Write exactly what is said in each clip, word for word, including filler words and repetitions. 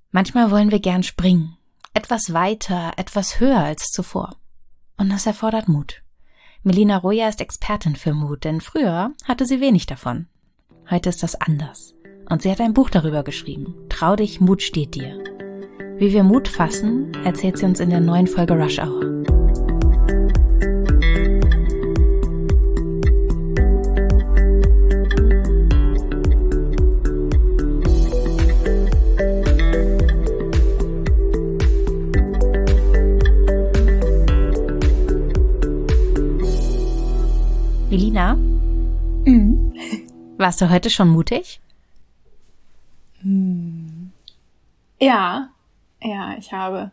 Manchmal wollen wir gern springen, etwas weiter, etwas höher als zuvor. Und das erfordert Mut. Melina Roja ist Expertin für Mut, denn früher hatte sie wenig davon. Heute ist das anders. Und sie hat ein Buch darüber geschrieben. Trau dich, Mut steht dir. Wie wir Mut fassen, erzählt sie uns in der neuen Folge Rush Hour. Melina, Mhm. warst du heute schon mutig? Ja, ja, ich habe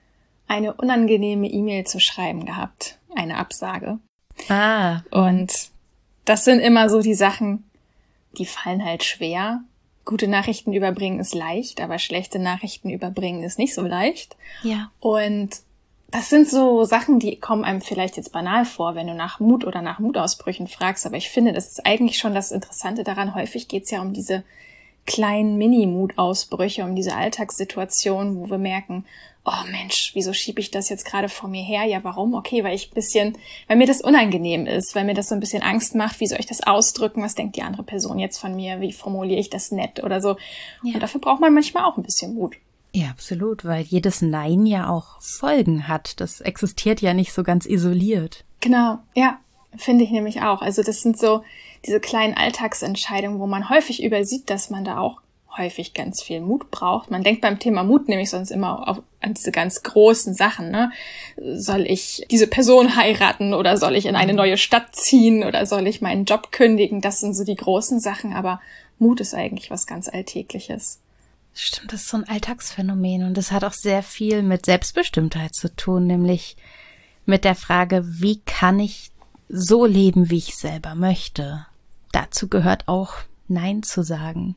eine unangenehme E-Mail zu schreiben gehabt, eine Absage. Ah. Und das sind immer so die Sachen, die fallen halt schwer. Gute Nachrichten überbringen ist leicht, aber schlechte Nachrichten überbringen ist nicht so leicht. Ja. Und das sind so Sachen, die kommen einem vielleicht jetzt banal vor, wenn du nach Mut oder nach Mutausbrüchen fragst. Aber ich finde, das ist eigentlich schon das Interessante daran. Häufig geht es ja um diese kleinen Mini-Mutausbrüche, um diese Alltagssituationen, wo wir merken, oh Mensch, wieso schiebe ich das jetzt gerade vor mir her? Ja, warum? Okay, weil ich ein bisschen, weil mir das unangenehm ist, weil mir das so ein bisschen Angst macht. Wie soll ich das ausdrücken? Was denkt die andere Person jetzt von mir? Wie formuliere ich das nett oder so? Ja. Und dafür braucht man manchmal auch ein bisschen Mut. Ja, absolut, weil jedes Nein ja auch Folgen hat. Das existiert ja nicht so ganz isoliert. Genau, ja, finde ich nämlich auch. Also das sind so diese kleinen Alltagsentscheidungen, wo man häufig übersieht, dass man da auch häufig ganz viel Mut braucht. Man denkt beim Thema Mut nämlich sonst immer auf, an diese ganz großen Sachen, ne? Soll ich diese Person heiraten oder soll ich in eine neue Stadt ziehen oder soll ich meinen Job kündigen? Das sind so die großen Sachen, aber Mut ist eigentlich was ganz Alltägliches. Stimmt, das ist so ein Alltagsphänomen und das hat auch sehr viel mit Selbstbestimmtheit zu tun, nämlich mit der Frage, wie kann ich so leben, wie ich selber möchte? Dazu gehört auch Nein zu sagen.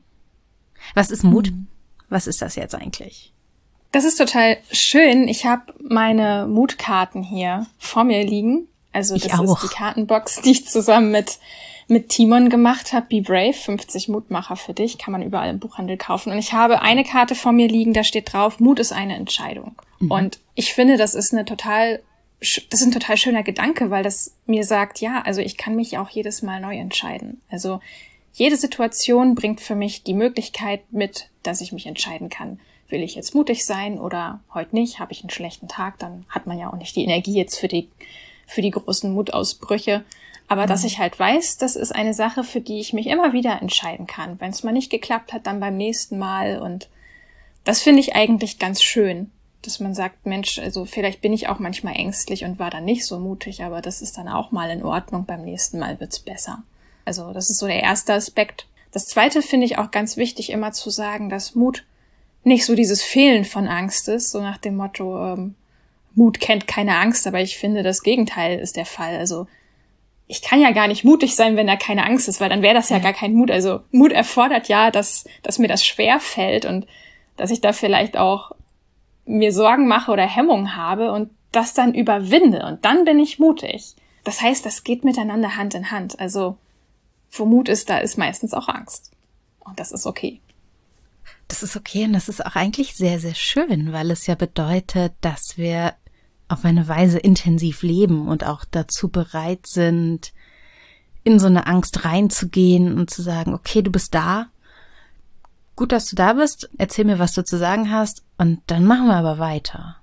Was ist Mut? Mhm. Was ist das jetzt eigentlich? Das ist total schön. Ich habe meine Mutkarten hier vor mir liegen. Also das ich auch. ist die Kartenbox, die ich zusammen mit mit Timon gemacht habe. Be Brave, fünfzig Mutmacher für dich. Kann man überall im Buchhandel kaufen. Und ich habe eine Karte vor mir liegen, da steht drauf, Mut ist eine Entscheidung. Mhm. Und ich finde, das ist eine total, das ist ein total schöner Gedanke, weil das mir sagt, ja, also ich kann mich auch jedes Mal neu entscheiden. Also jede Situation bringt für mich die Möglichkeit mit, dass ich mich entscheiden kann. Will ich jetzt mutig sein oder heute nicht? Habe ich einen schlechten Tag? Dann hat man ja auch nicht die Energie jetzt für die, für die großen Mutausbrüche. Aber mhm. dass ich halt weiß, das ist eine Sache, für die ich mich immer wieder entscheiden kann. Wenn es mal nicht geklappt hat, dann beim nächsten Mal. Und das finde ich eigentlich ganz schön, dass man sagt, Mensch, also vielleicht bin ich auch manchmal ängstlich und war dann nicht so mutig, aber das ist dann auch mal in Ordnung. Beim nächsten Mal wird's besser. Also das ist so der erste Aspekt. Das zweite finde ich auch ganz wichtig, immer zu sagen, dass Mut nicht so dieses Fehlen von Angst ist, so nach dem Motto, ähm, Mut kennt keine Angst, aber ich finde, das Gegenteil ist der Fall. Also ich kann ja gar nicht mutig sein, wenn da keine Angst ist, weil dann wäre das ja gar kein Mut. Also Mut erfordert ja, dass, dass mir das schwer fällt und dass ich da vielleicht auch mir Sorgen mache oder Hemmungen habe und das dann überwinde und dann bin ich mutig. Das heißt, das geht miteinander Hand in Hand. Also wo Mut ist, da ist meistens auch Angst. Und das ist okay. Das ist okay und das ist auch eigentlich sehr, sehr schön, weil es ja bedeutet, dass wir auf eine Weise intensiv leben und auch dazu bereit sind, in so eine Angst reinzugehen und zu sagen, okay, du bist da. Gut, dass du da bist. Erzähl mir, was du zu sagen hast und dann machen wir aber weiter.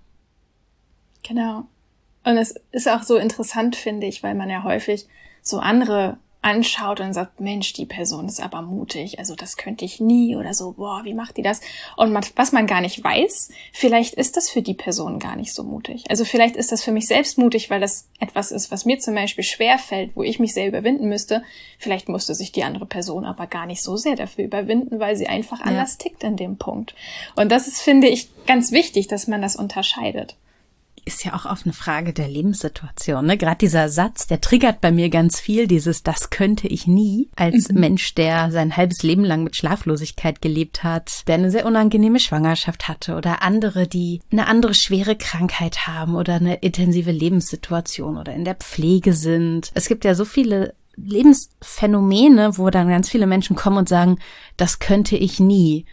Genau. Und es ist auch so interessant, finde ich, weil man ja häufig so andere anschaut und sagt, Mensch, die Person ist aber mutig, also das könnte ich nie oder so, boah, wie macht die das? Und man, was man gar nicht weiß, vielleicht ist das für die Person gar nicht so mutig. Also vielleicht ist das für mich selbst mutig, weil das etwas ist, was mir zum Beispiel schwerfällt, wo ich mich sehr überwinden müsste. Vielleicht musste sich die andere Person aber gar nicht so sehr dafür überwinden, weil sie einfach ja. anders tickt in dem Punkt. Und das ist, finde ich, ganz wichtig, dass man das unterscheidet. Ist ja auch auf eine Frage der Lebenssituation, ne? Gerade dieser Satz, der triggert bei mir ganz viel, dieses das könnte ich nie, als mhm. Mensch, der sein halbes Leben lang mit Schlaflosigkeit gelebt hat, der eine sehr unangenehme Schwangerschaft hatte oder andere, die eine andere schwere Krankheit haben oder eine intensive Lebenssituation oder in der Pflege sind. Es gibt ja so viele Lebensphänomene, wo dann ganz viele Menschen kommen und sagen, das könnte ich nie.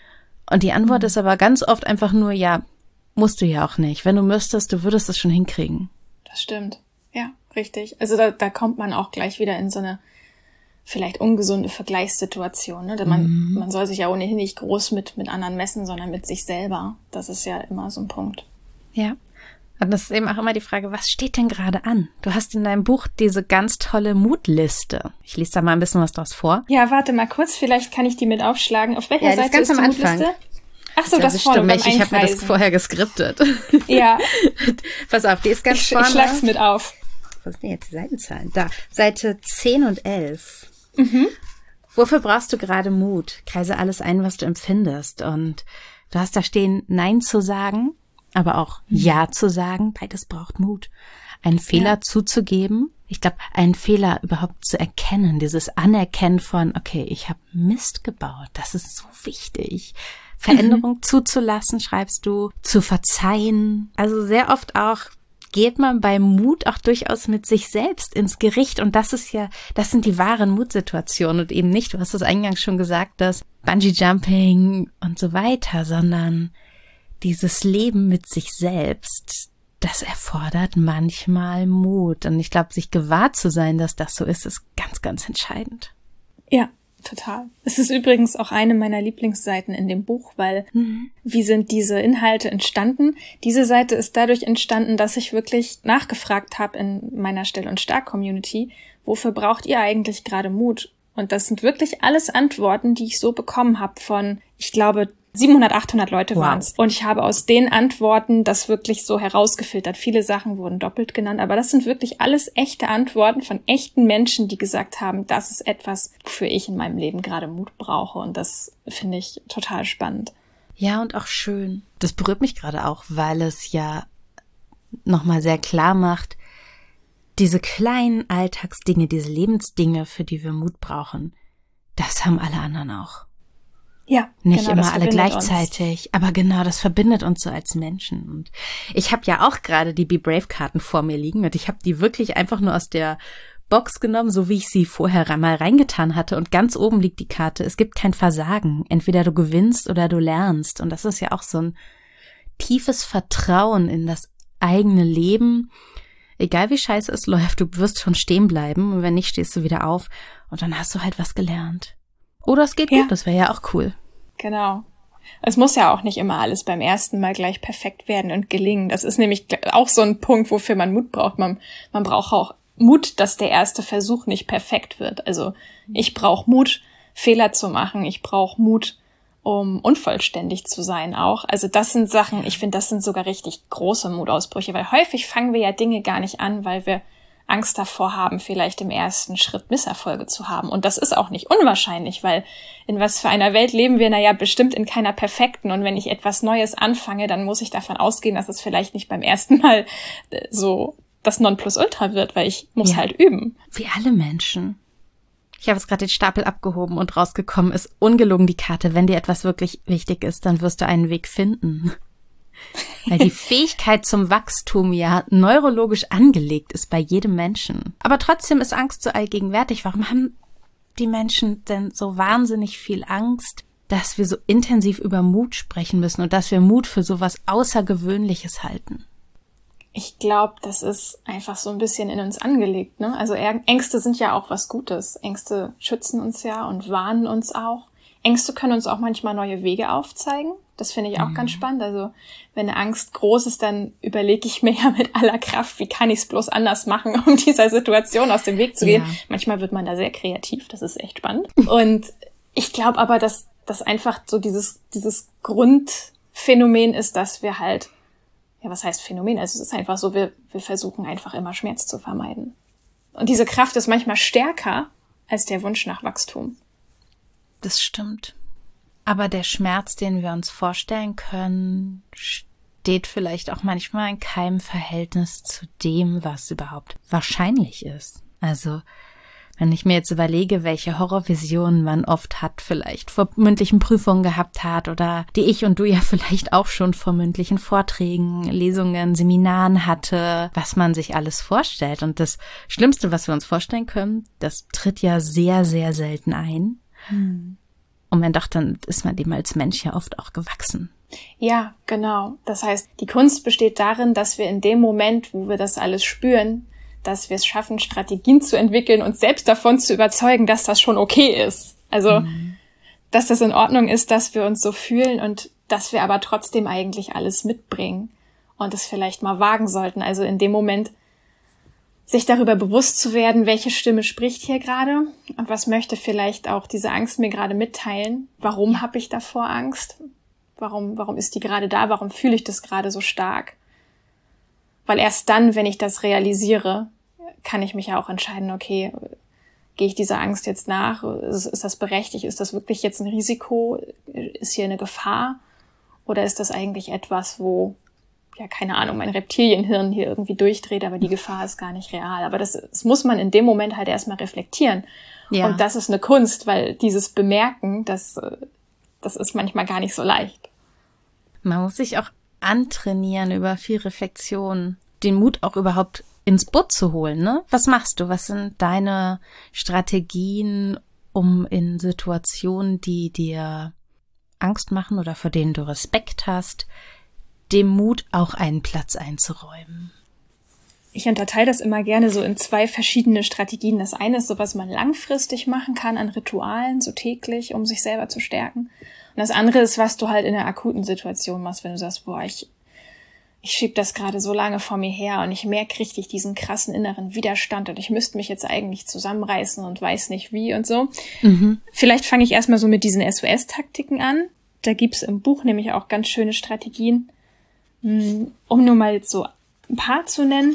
Und die Antwort mhm. ist aber ganz oft einfach nur, ja, musst du ja auch nicht. Wenn du müsstest, du würdest es schon hinkriegen. Das stimmt. Ja, richtig. Also da, da kommt man auch gleich wieder in so eine vielleicht ungesunde Vergleichssituation. Ne? Man, mhm. man soll sich ja ohnehin nicht groß mit, mit anderen messen, sondern mit sich selber. Das ist ja immer so ein Punkt. Ja. Und das ist eben auch immer die Frage, was steht denn gerade an? Du hast in deinem Buch diese ganz tolle Mutliste. Ich lese da mal ein bisschen was draus vor. Ja, warte mal kurz, vielleicht kann ich die mit aufschlagen. Auf welcher ja, Seite ganz ist die am Anfang. Mutliste? Ach so, ja, das vorne beim Ich habe mir das vorher geskriptet. Ja. Pass auf, die ist ganz ich, vorne. Ich schlag's mit auf. Was sind denn jetzt die Seitenzahlen? Da, Seite zehn und elf. Mhm. Wofür brauchst du gerade Mut? Kreise alles ein, was du empfindest. Und du hast da stehen, Nein zu sagen, aber auch mhm. Ja zu sagen. Beides braucht Mut. Einen Fehler ja. zuzugeben. Ich glaube, einen Fehler überhaupt zu erkennen. Dieses Anerkennen von, okay, ich habe Mist gebaut. Das ist so wichtig. Veränderung mhm. zuzulassen, schreibst du. Zu verzeihen. Also sehr oft auch geht man bei Mut auch durchaus mit sich selbst ins Gericht. Und das ist ja, das sind die wahren Mutsituationen und eben nicht, du hast es eingangs schon gesagt, das Bungee-Jumping und so weiter, sondern dieses Leben mit sich selbst, das erfordert manchmal Mut. Und ich glaube, sich gewahr zu sein, dass das so ist, ist ganz, ganz entscheidend. Ja. Total. Es ist übrigens auch eine meiner Lieblingsseiten in dem Buch, weil mhm. wie sind diese Inhalte entstanden? Diese Seite ist dadurch entstanden, dass ich wirklich nachgefragt habe in meiner Still- und Stark-Community, wofür braucht ihr eigentlich gerade Mut? Und das sind wirklich alles Antworten, die ich so bekommen habe von, ich glaube, siebenhundert, achthundert Leute wow. waren es. Und ich habe aus den Antworten das wirklich so herausgefiltert. Viele Sachen wurden doppelt genannt, aber das sind wirklich alles echte Antworten von echten Menschen, die gesagt haben, das ist etwas, wofür ich in meinem Leben gerade Mut brauche. Und das finde ich total spannend. Ja, und auch schön. Das berührt mich gerade auch, weil es ja nochmal sehr klar macht, diese kleinen Alltagsdinge, diese Lebensdinge, für die wir Mut brauchen, das haben alle anderen auch. Ja, nicht genau, immer alle gleichzeitig, uns. Aber genau, das verbindet uns so als Menschen. Und ich habe ja auch gerade die Be Brave Karten vor mir liegen und ich habe die wirklich einfach nur aus der Box genommen, so wie ich sie vorher mal reingetan hatte. Und ganz oben liegt die Karte, es gibt kein Versagen. Entweder du gewinnst oder du lernst. Und das ist ja auch so ein tiefes Vertrauen in das eigene Leben. Egal wie scheiße es läuft, du wirst schon stehen bleiben. Und wenn nicht, stehst du wieder auf und dann hast du halt was gelernt. Oder es geht ja. gut, das wäre ja auch cool. Genau. Es muss ja auch nicht immer alles beim ersten Mal gleich perfekt werden und gelingen. Das ist nämlich auch so ein Punkt, wofür man Mut braucht. Man, man braucht auch Mut, dass der erste Versuch nicht perfekt wird. Also ich brauche Mut, Fehler zu machen. Ich brauche Mut, um unvollständig zu sein auch. Also das sind Sachen, ich finde, das sind sogar richtig große Mutausbrüche, weil häufig fangen wir ja Dinge gar nicht an, weil wir Angst davor haben, vielleicht im ersten Schritt Misserfolge zu haben. Und das ist auch nicht unwahrscheinlich, weil in was für einer Welt leben wir? Naja, bestimmt in keiner perfekten. Und wenn ich etwas Neues anfange, dann muss ich davon ausgehen, dass es vielleicht nicht beim ersten Mal so das Nonplusultra wird, weil ich muss ja. halt üben. Wie alle Menschen. Ich habe jetzt gerade den Stapel abgehoben und rausgekommen ist ungelogen die Karte. Wenn dir etwas wirklich wichtig ist, dann wirst du einen Weg finden. Weil die Fähigkeit zum Wachstum ja neurologisch angelegt ist bei jedem Menschen. Aber trotzdem ist Angst so allgegenwärtig. Warum haben die Menschen denn so wahnsinnig viel Angst, dass wir so intensiv über Mut sprechen müssen und dass wir Mut für sowas Außergewöhnliches halten? Ich glaube, das ist einfach so ein bisschen in uns angelegt, ne? Also Ängste sind ja auch was Gutes. Ängste schützen uns ja und warnen uns auch. Ängste können uns auch manchmal neue Wege aufzeigen. Das finde ich auch mhm. ganz spannend. Also wenn eine Angst groß ist, dann überlege ich mir ja mit aller Kraft, wie kann ich es bloß anders machen, um dieser Situation aus dem Weg zu gehen. Ja. Manchmal wird man da sehr kreativ, das ist echt spannend. Und ich glaube aber, dass das einfach so dieses dieses Grundphänomen ist, dass wir halt, ja, was heißt Phänomen? Also es ist einfach so, wir wir versuchen einfach immer Schmerz zu vermeiden. Und diese Kraft ist manchmal stärker als der Wunsch nach Wachstum. Das stimmt. Aber der Schmerz, den wir uns vorstellen können, steht vielleicht auch manchmal in keinem Verhältnis zu dem, was überhaupt wahrscheinlich ist. Also, wenn ich mir jetzt überlege, welche Horrorvisionen man oft hat, vielleicht vor mündlichen Prüfungen gehabt hat oder die ich und du ja vielleicht auch schon vor mündlichen Vorträgen, Lesungen, Seminaren hatte, was man sich alles vorstellt. Und das Schlimmste, was wir uns vorstellen können, das tritt ja sehr, sehr selten ein. Hm. Und man dachte, dann ist man dem als Mensch ja oft auch gewachsen. Ja, genau. Das heißt, die Kunst besteht darin, dass wir in dem Moment, wo wir das alles spüren, dass wir es schaffen, Strategien zu entwickeln, uns selbst davon zu überzeugen, dass das schon okay ist. Also, mhm. dass das in Ordnung ist, dass wir uns so fühlen und dass wir aber trotzdem eigentlich alles mitbringen und es vielleicht mal wagen sollten. Also in dem Moment sich darüber bewusst zu werden, welche Stimme spricht hier gerade und was möchte vielleicht auch diese Angst mir gerade mitteilen. Warum ja. habe ich davor Angst? Warum, warum ist die gerade da? Warum fühle ich das gerade so stark? Weil erst dann, wenn ich das realisiere, kann ich mich ja auch entscheiden, okay, gehe ich dieser Angst jetzt nach? Ist, ist das berechtigt? Ist das wirklich jetzt ein Risiko? Ist hier eine Gefahr? Oder ist das eigentlich etwas, wo, ja, keine Ahnung, mein Reptilienhirn hier irgendwie durchdreht, aber die Gefahr ist gar nicht real. Aber das, das muss man in dem Moment halt erstmal reflektieren. Ja. Und das ist eine Kunst, weil dieses Bemerken, das, das ist manchmal gar nicht so leicht. Man muss sich auch antrainieren über viel Reflexion, den Mut auch überhaupt ins Boot zu holen, ne? Was machst du? Was sind deine Strategien, um in Situationen, die dir Angst machen oder vor denen du Respekt hast, dem Mut auch einen Platz einzuräumen? Ich unterteile das immer gerne so in zwei verschiedene Strategien. Das eine ist so, was man langfristig machen kann an Ritualen, so täglich, um sich selber zu stärken. Und das andere ist, was du halt in einer akuten Situation machst, wenn du sagst, boah, ich, ich schieb das gerade so lange vor mir her und ich merke richtig diesen krassen inneren Widerstand und ich müsste mich jetzt eigentlich zusammenreißen und weiß nicht wie und so. Mhm. Vielleicht fange ich erstmal so mit diesen S O S-Taktiken an. Da gibt's im Buch nämlich auch ganz schöne Strategien, um nur mal so ein paar zu nennen.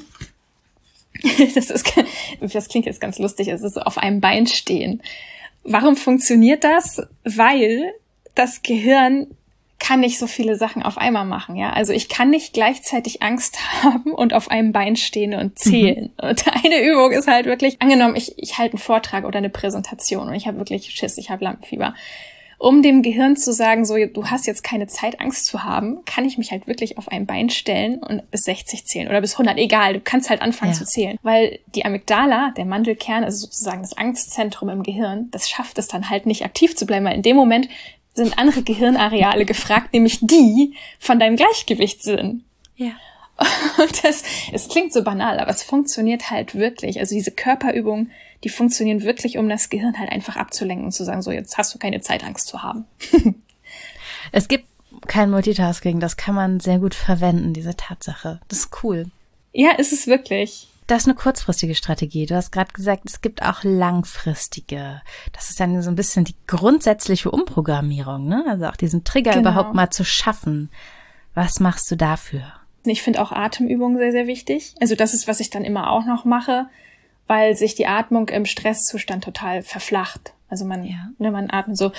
Das ist, das klingt jetzt ganz lustig, es ist auf einem Bein stehen. Warum funktioniert das? Weil das Gehirn kann nicht so viele Sachen auf einmal machen, ja. Also ich kann nicht gleichzeitig Angst haben und auf einem Bein stehen und zählen. Mhm. Und eine Übung ist halt wirklich, angenommen, ich, ich halte einen Vortrag oder eine Präsentation und ich habe wirklich Schiss, ich habe Lampenfieber. Um dem Gehirn zu sagen, so, du hast jetzt keine Zeit, Angst zu haben, kann ich mich halt wirklich auf ein Bein stellen und bis sechzig zählen oder bis hundert, egal, du kannst halt anfangen ja. zu zählen. Weil die Amygdala, der Mandelkern, also sozusagen das Angstzentrum im Gehirn, das schafft es dann halt nicht aktiv zu bleiben, weil in dem Moment sind andere Gehirnareale gefragt, nämlich die von deinem Gleichgewicht sind. Ja. Und das, es klingt so banal, aber es funktioniert halt wirklich. Also diese Körperübungen, die funktionieren wirklich, um das Gehirn halt einfach abzulenken und zu sagen, so, jetzt hast du keine Zeit, Angst zu haben. Es gibt kein Multitasking, das kann man sehr gut verwenden, diese Tatsache. Das ist cool. Ja, ist es wirklich. Das ist eine kurzfristige Strategie. Du hast gerade gesagt, es gibt auch langfristige. Das ist dann so ein bisschen die grundsätzliche Umprogrammierung, ne? Also auch diesen Trigger genau. überhaupt mal zu schaffen. Was machst du dafür? Ich finde auch Atemübungen sehr, sehr wichtig. Also das ist, was ich dann immer auch noch mache, weil sich die Atmung im Stresszustand total verflacht. Also man, ja. ne, man atmet so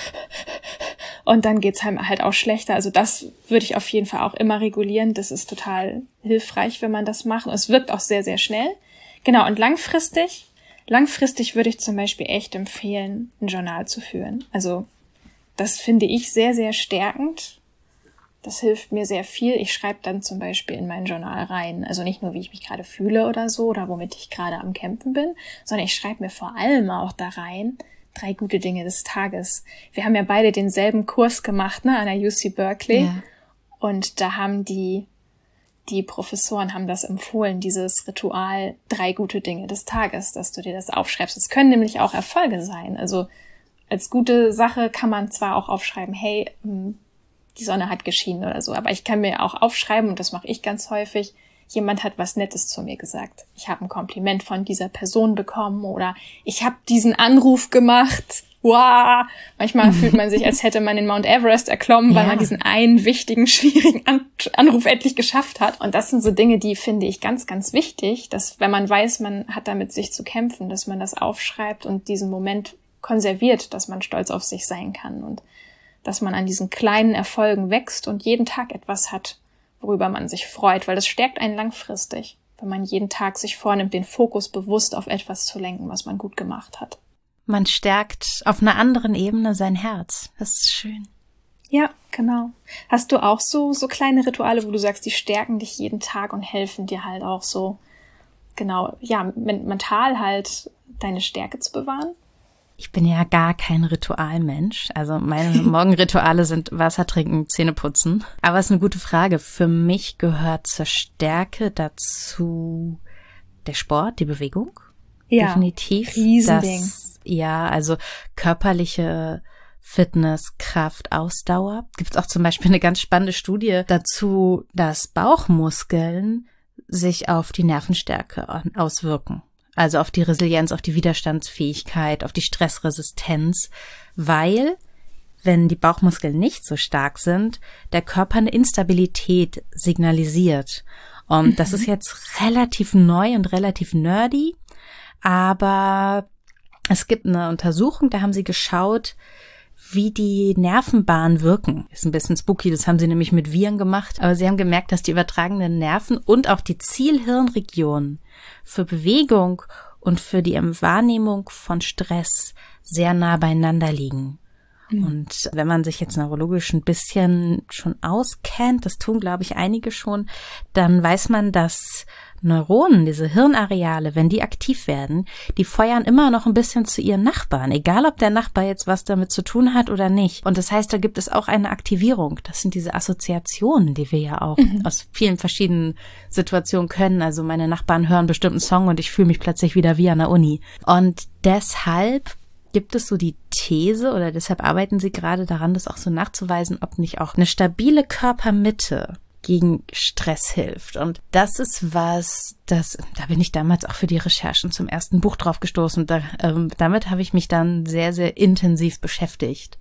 und dann geht's einem halt auch schlechter. Also das würde ich auf jeden Fall auch immer regulieren. Das ist total hilfreich, wenn man das macht. Und es wirkt auch sehr, sehr schnell. Genau, und langfristig, langfristig würde ich zum Beispiel echt empfehlen, ein Journal zu führen. Also das finde ich sehr, sehr stärkend. Das hilft mir sehr viel. Ich schreibe dann zum Beispiel in mein Journal rein, also nicht nur, wie ich mich gerade fühle oder so, oder womit ich gerade am Kämpfen bin, sondern ich schreibe mir vor allem auch da rein, drei gute Dinge des Tages. Wir haben ja beide denselben Kurs gemacht, ne, an der U C Berkeley. Ja. Und da haben die, die Professoren haben das empfohlen, dieses Ritual, drei gute Dinge des Tages, dass du dir das aufschreibst. Es können nämlich auch Erfolge sein. Also als gute Sache kann man zwar auch aufschreiben, hey, die Sonne hat geschienen oder so, aber ich kann mir auch aufschreiben, und das mache ich ganz häufig, jemand hat was Nettes zu mir gesagt. Ich habe ein Kompliment von dieser Person bekommen oder ich habe diesen Anruf gemacht. Wow! Manchmal fühlt man sich, als hätte man den Mount Everest erklommen, weil ja. man diesen einen wichtigen, schwierigen An- Anruf endlich geschafft hat. Und das sind so Dinge, die finde ich ganz, ganz wichtig, dass wenn man weiß, man hat damit sich zu kämpfen, dass man das aufschreibt und diesen Moment konserviert, dass man stolz auf sich sein kann und dass man an diesen kleinen Erfolgen wächst und jeden Tag etwas hat, worüber man sich freut, weil das stärkt einen langfristig, wenn man jeden Tag sich vornimmt, den Fokus bewusst auf etwas zu lenken, was man gut gemacht hat. Man stärkt auf einer anderen Ebene sein Herz. Das ist schön. Ja, genau. Hast du auch so so kleine Rituale, wo du sagst, die stärken dich jeden Tag und helfen dir halt auch so, genau, ja, mental halt deine Stärke zu bewahren? Ich bin ja gar kein Ritualmensch. Also meine Morgenrituale sind Wasser trinken, Zähne putzen. Aber es ist eine gute Frage. Für mich gehört zur Stärke dazu der Sport, die Bewegung. Ja, definitiv. Riesending. Das, ja, also körperliche Fitness, Kraft, Ausdauer. Gibt es auch zum Beispiel eine ganz spannende Studie dazu, dass Bauchmuskeln sich auf die Nervenstärke auswirken. Also auf die Resilienz, auf die Widerstandsfähigkeit, auf die Stressresistenz, weil, wenn die Bauchmuskeln nicht so stark sind, der Körper eine Instabilität signalisiert. Und mhm. das ist jetzt relativ neu und relativ nerdy, aber es gibt eine Untersuchung, da haben sie geschaut, wie die Nervenbahnen wirken. Ist ein bisschen spooky, das haben sie nämlich mit Viren gemacht, aber sie haben gemerkt, dass die übertragenen Nerven und auch die Zielhirnregionen für Bewegung und für die Wahrnehmung von Stress sehr nah beieinander liegen. Mhm. Und wenn man sich jetzt neurologisch ein bisschen schon auskennt, das tun, glaube ich, einige schon, dann weiß man, dass Neuronen, diese Hirnareale, wenn die aktiv werden, die feuern immer noch ein bisschen zu ihren Nachbarn, egal ob der Nachbar jetzt was damit zu tun hat oder nicht. Und das heißt, da gibt es auch eine Aktivierung. Das sind diese Assoziationen, die wir ja auch mhm. aus vielen verschiedenen Situationen können. Also meine Nachbarn hören bestimmt einen Song und ich fühle mich plötzlich wieder wie an der Uni. Und deshalb gibt es so die These, oder deshalb arbeiten sie gerade daran, das auch so nachzuweisen, ob nicht auch eine stabile Körpermitte gegen Stress hilft. Und das ist was, das, da bin ich damals auch für die Recherchen zum ersten Buch drauf gestoßen. Da, ähm, damit habe ich mich dann sehr, sehr intensiv beschäftigt.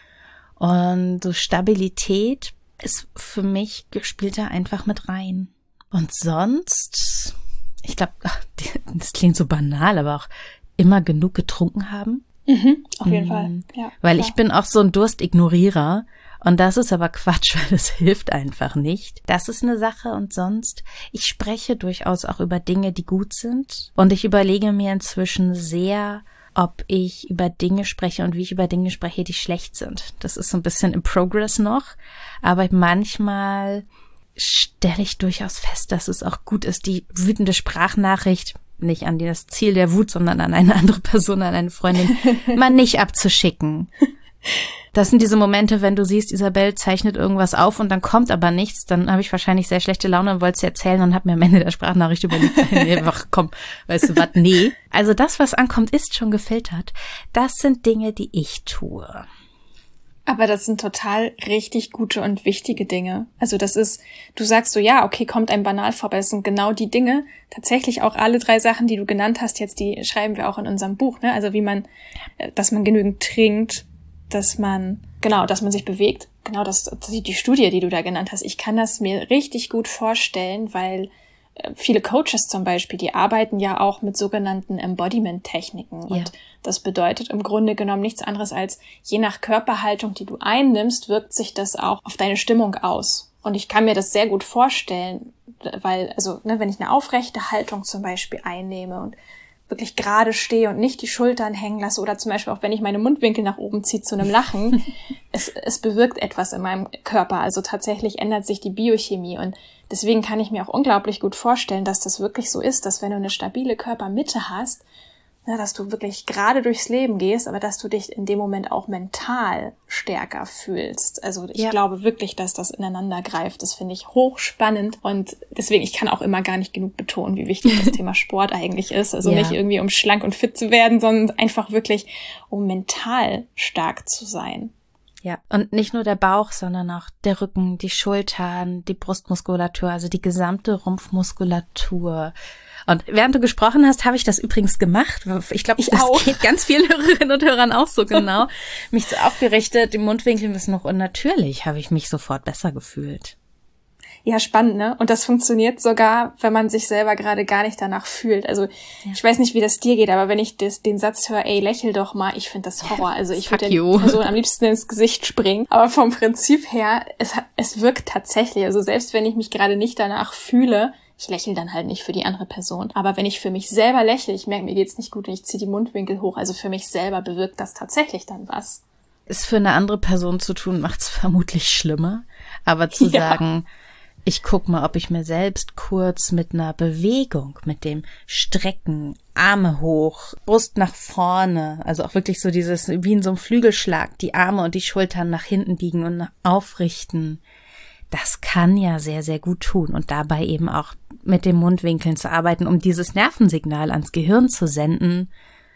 Und so Stabilität ist für mich, spielt da einfach mit rein. Und sonst, ich glaube, das klingt so banal, aber auch immer genug getrunken haben. Mhm, auf jeden mhm. Fall, ja. Weil klar. ich bin auch so ein Durstignorierer. Und das ist aber Quatsch, weil es hilft einfach nicht. Das ist eine Sache und sonst, ich spreche durchaus auch über Dinge, die gut sind. Und ich überlege mir inzwischen sehr, ob ich über Dinge spreche und wie ich über Dinge spreche, die schlecht sind. Das ist so ein bisschen im Progress noch. Aber manchmal stelle ich durchaus fest, dass es auch gut ist, die wütende Sprachnachricht, nicht an das Ziel der Wut, sondern an eine andere Person, an eine Freundin, mal nicht abzuschicken. Das sind diese Momente, wenn du siehst, Isabel zeichnet irgendwas auf und dann kommt aber nichts, dann habe ich wahrscheinlich sehr schlechte Laune und wollte es erzählen und habe mir am Ende der Sprachnachricht überlegt, nee, ach komm, weißt du was, nee. Also das, was ankommt, ist schon gefiltert. Das sind Dinge, die ich tue. Aber das sind total richtig gute und wichtige Dinge. Also das ist, du sagst so, ja, okay, kommt einem banal vor, aber es sind genau die Dinge, tatsächlich auch alle drei Sachen, die du genannt hast, jetzt die schreiben wir auch in unserem Buch, ne? Also wie man, dass man genügend trinkt, dass man, genau, dass man sich bewegt. Genau, das, das die Studie, die du da genannt hast. Ich kann das mir richtig gut vorstellen, weil viele Coaches zum Beispiel, die arbeiten ja auch mit sogenannten Embodiment-Techniken. Ja. Und das bedeutet im Grunde genommen nichts anderes als, je nach Körperhaltung, die du einnimmst, wirkt sich das auch auf deine Stimmung aus. Und ich kann mir das sehr gut vorstellen, weil, also, ne, wenn ich eine aufrechte Haltung zum Beispiel einnehme und wirklich gerade stehe und nicht die Schultern hängen lasse oder zum Beispiel auch, wenn ich meine Mundwinkel nach oben ziehe zu einem Lachen, es, es bewirkt etwas in meinem Körper. Also tatsächlich ändert sich die Biochemie und deswegen kann ich mir auch unglaublich gut vorstellen, dass das wirklich so ist, dass wenn du eine stabile Körpermitte hast, na, dass du wirklich gerade durchs Leben gehst, aber dass du dich in dem Moment auch mental stärker fühlst. Also ich ja. glaube wirklich, dass das ineinander greift. Das finde ich hochspannend und deswegen, ich kann auch immer gar nicht genug betonen, wie wichtig das Thema Sport eigentlich ist. Also ja. nicht irgendwie, um schlank und fit zu werden, sondern einfach wirklich, um mental stark zu sein. Ja, und nicht nur der Bauch, sondern auch der Rücken, die Schultern, die Brustmuskulatur, also die gesamte Rumpfmuskulatur. Und während du gesprochen hast, habe ich das übrigens gemacht. Ich glaube, das auch. Geht ganz vielen Hörerinnen und Hörern auch so genau. Mich so aufgerichtet, die Mundwinkel müssen noch und natürlich habe ich mich sofort besser gefühlt. Ja, spannend, ne? Und das funktioniert sogar, wenn man sich selber gerade gar nicht danach fühlt. Also ja. ich weiß nicht, wie das dir geht, aber wenn ich das, den Satz höre, ey, lächel doch mal, ich finde das Horror. Also ich würde der Person am liebsten ins Gesicht springen. Aber vom Prinzip her, es, es wirkt tatsächlich. Also selbst wenn ich mich gerade nicht danach fühle, ich lächle dann halt nicht für die andere Person. Aber wenn ich für mich selber lächle, ich merke, mir geht's nicht gut und ich ziehe die Mundwinkel hoch. Also für mich selber bewirkt das tatsächlich dann was. Es für eine andere Person zu tun, macht's vermutlich schlimmer. Aber zu ja. sagen, Ich guck mal, ob ich mir selbst kurz mit einer Bewegung, mit dem Strecken, Arme hoch, Brust nach vorne, also auch wirklich so dieses, wie in so einem Flügelschlag, die Arme und die Schultern nach hinten biegen und aufrichten. Das kann ja sehr, sehr gut tun und dabei eben auch mit den Mundwinkeln zu arbeiten, um dieses Nervensignal ans Gehirn zu senden.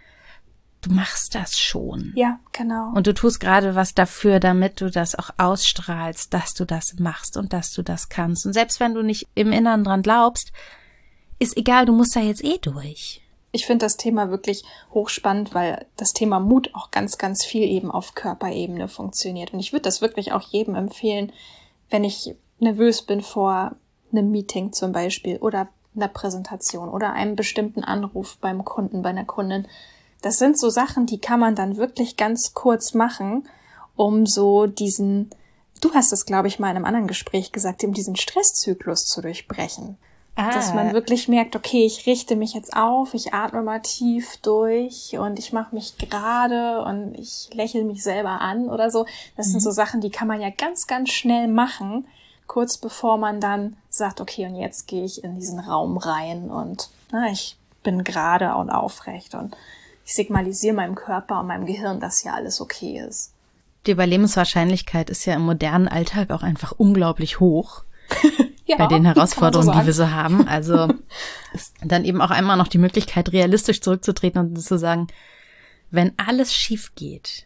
Du machst das schon. Ja, genau. Und du tust gerade was dafür, damit du das auch ausstrahlst, dass du das machst und dass du das kannst. Und selbst wenn du nicht im Inneren dran glaubst, ist egal, du musst da jetzt eh durch. Ich finde das Thema wirklich hochspannend, weil das Thema Mut auch ganz, ganz viel eben auf Körperebene funktioniert. Und ich würde das wirklich auch jedem empfehlen, wenn ich nervös bin vor einem Meeting zum Beispiel oder einer Präsentation oder einem bestimmten Anruf beim Kunden, bei einer Kundin. Das sind so Sachen, die kann man dann wirklich ganz kurz machen, um so diesen, du hast es, glaube ich, mal in einem anderen Gespräch gesagt, um diesen Stresszyklus zu durchbrechen. Ah. Dass man wirklich merkt, okay, ich richte mich jetzt auf, ich atme mal tief durch und ich mache mich gerade und ich lächle mich selber an oder so. Das mhm. sind so Sachen, die kann man ja ganz, ganz schnell machen, kurz bevor man dann sagt, okay, und jetzt gehe ich in diesen Raum rein und na, ich bin gerade und aufrecht und ich signalisiere meinem Körper und meinem Gehirn, dass ja alles okay ist. Die Überlebenswahrscheinlichkeit ist ja im modernen Alltag auch einfach unglaublich hoch. Ja, bei den Herausforderungen, so die wir so haben. Also ist dann eben auch einmal noch die Möglichkeit, realistisch zurückzutreten und zu sagen, wenn alles schief geht,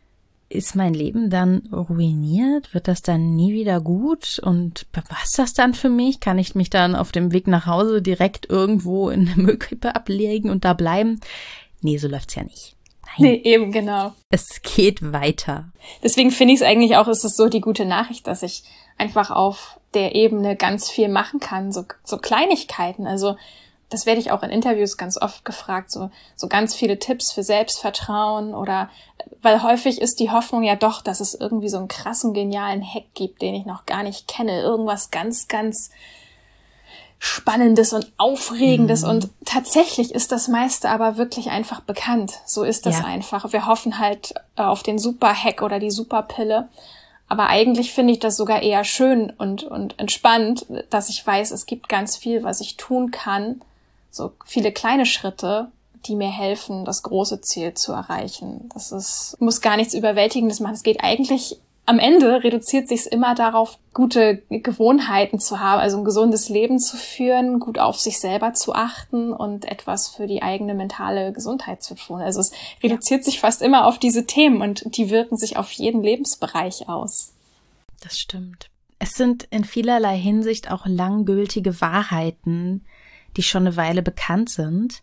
ist mein Leben dann ruiniert? Wird das dann nie wieder gut? Und was ist das dann für mich? Kann ich mich dann auf dem Weg nach Hause direkt irgendwo in der Müllkippe ablegen und da bleiben? Nee, so läuft's ja nicht. Nein. Nee, eben, genau. Es geht weiter. Deswegen finde ich es eigentlich auch, ist es so die gute Nachricht, dass ich einfach auf der Ebene ganz viel machen kann, so, so Kleinigkeiten. Also das werde ich auch in Interviews ganz oft gefragt, so, so ganz viele Tipps für Selbstvertrauen oder, weil häufig ist die Hoffnung ja doch, dass es irgendwie so einen krassen, genialen Hack gibt, den ich noch gar nicht kenne. Irgendwas ganz, ganz Spannendes und Aufregendes mhm. und tatsächlich ist das meiste aber wirklich einfach bekannt. So ist das ja. einfach. Wir hoffen halt äh, auf den Super-Hack oder die Superpille. Aber eigentlich finde ich das sogar eher schön und, und entspannt, dass ich weiß, es gibt ganz viel, was ich tun kann. So viele kleine Schritte, die mir helfen, das große Ziel zu erreichen. Das ist, muss gar nichts Überwältigendes machen. Es geht eigentlich, am Ende reduziert sich's immer darauf, gute Gewohnheiten zu haben, also ein gesundes Leben zu führen, gut auf sich selber zu achten und etwas für die eigene mentale Gesundheit zu tun. Also es reduziert ja. sich fast immer auf diese Themen und die wirken sich auf jeden Lebensbereich aus. Das stimmt. Es sind in vielerlei Hinsicht auch langgültige Wahrheiten, die schon eine Weile bekannt sind.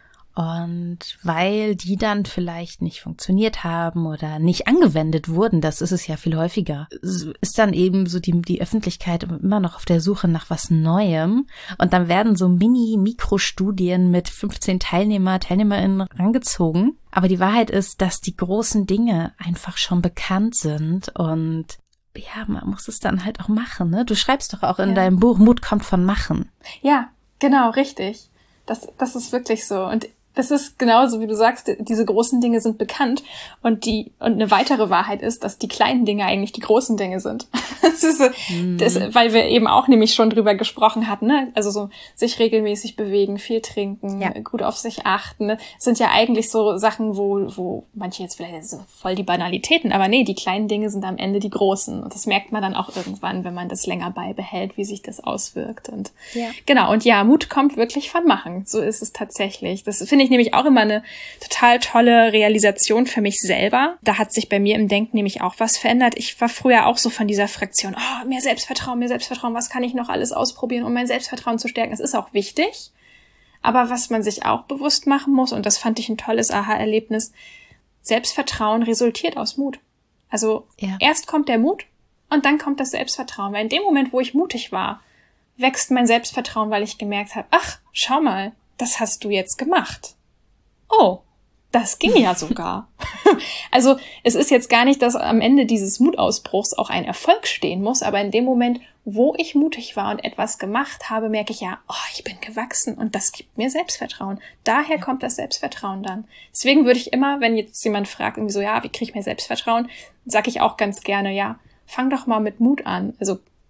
Und weil die dann vielleicht nicht funktioniert haben oder nicht angewendet wurden, das ist es ja viel häufiger, ist dann eben so die, die Öffentlichkeit immer noch auf der Suche nach was Neuem. Und dann werden so Mini-Mikrostudien mit fünfzehn Teilnehmer, TeilnehmerInnen rangezogen. Aber die Wahrheit ist, dass die großen Dinge einfach schon bekannt sind und ja, man muss es dann halt auch machen, ne? Du schreibst doch auch in ja. deinem Buch, Mut kommt von Machen. Ja, genau, richtig. Das, das ist wirklich so. Und das ist genauso, wie du sagst, diese großen Dinge sind bekannt und die und eine weitere Wahrheit ist, dass die kleinen Dinge eigentlich die großen Dinge sind. Das ist so, mhm. das, weil wir eben auch nämlich schon drüber gesprochen hatten, ne? Also so sich regelmäßig bewegen, viel trinken, ja. gut auf sich achten, ne? Das sind ja eigentlich so Sachen, wo wo manche jetzt vielleicht so voll die Banalitäten, aber nee, die kleinen Dinge sind am Ende die großen und das merkt man dann auch irgendwann, wenn man das länger beibehält, wie sich das auswirkt und ja. genau und ja, Mut kommt wirklich von Machen. So ist es tatsächlich. Das finde ich nämlich auch immer eine total tolle Realisation für mich selber. Da hat sich bei mir im Denken nämlich auch was verändert. Ich war früher auch so von dieser Fraktion, oh, mehr Selbstvertrauen, mehr Selbstvertrauen, was kann ich noch alles ausprobieren, um mein Selbstvertrauen zu stärken. Das ist auch wichtig. Aber was man sich auch bewusst machen muss, und das fand ich ein tolles Aha-Erlebnis, Selbstvertrauen resultiert aus Mut. Also ja. erst kommt der Mut und dann kommt das Selbstvertrauen. Weil in dem Moment, wo ich mutig war, wächst mein Selbstvertrauen, weil ich gemerkt habe, ach, schau mal, das hast du jetzt gemacht. Oh, das ging ja sogar. Also es ist jetzt gar nicht, dass am Ende dieses Mutausbruchs auch ein Erfolg stehen muss, aber in dem Moment, wo ich mutig war und etwas gemacht habe, merke ich ja, oh, ich bin gewachsen und das gibt mir Selbstvertrauen. Daher kommt das Selbstvertrauen dann. Deswegen würde ich immer, wenn jetzt jemand fragt, irgendwie so, ja, wie kriege ich mehr Selbstvertrauen, sage ich auch ganz gerne, ja, fang doch mal mit Mut an. Also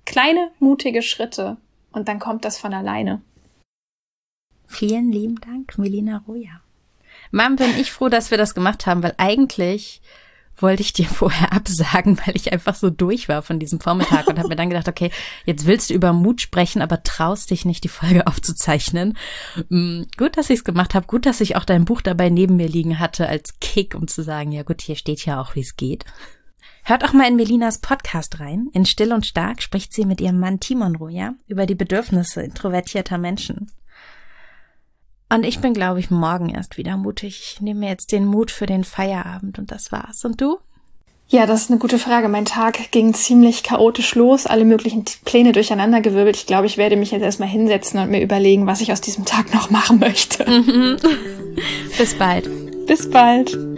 kleine, mutige Schritte und dann kommt das von alleine. Vielen lieben Dank, Melina Roja. Mann, bin ich froh, dass wir das gemacht haben, weil eigentlich wollte ich dir vorher absagen, weil ich einfach so durch war von diesem Vormittag und habe mir dann gedacht, okay, jetzt willst du über Mut sprechen, aber traust dich nicht, die Folge aufzuzeichnen. Mhm, gut, dass ich es gemacht habe, gut, dass ich auch dein Buch dabei neben mir liegen hatte als Kick, um zu sagen, ja gut, hier steht ja auch, wie es geht. Hört auch mal in Melinas Podcast rein. In Still und Stark spricht sie mit ihrem Mann Timon Roja über die Bedürfnisse introvertierter Menschen. Und ich bin, glaube ich, morgen erst wieder mutig. Ich nehme mir jetzt den Mut für den Feierabend und das war's. Und du? Ja, das ist eine gute Frage. Mein Tag ging ziemlich chaotisch los, alle möglichen Pläne durcheinandergewirbelt. Ich glaube, ich werde mich jetzt erstmal hinsetzen und mir überlegen, was ich aus diesem Tag noch machen möchte. Bis bald. Bis bald.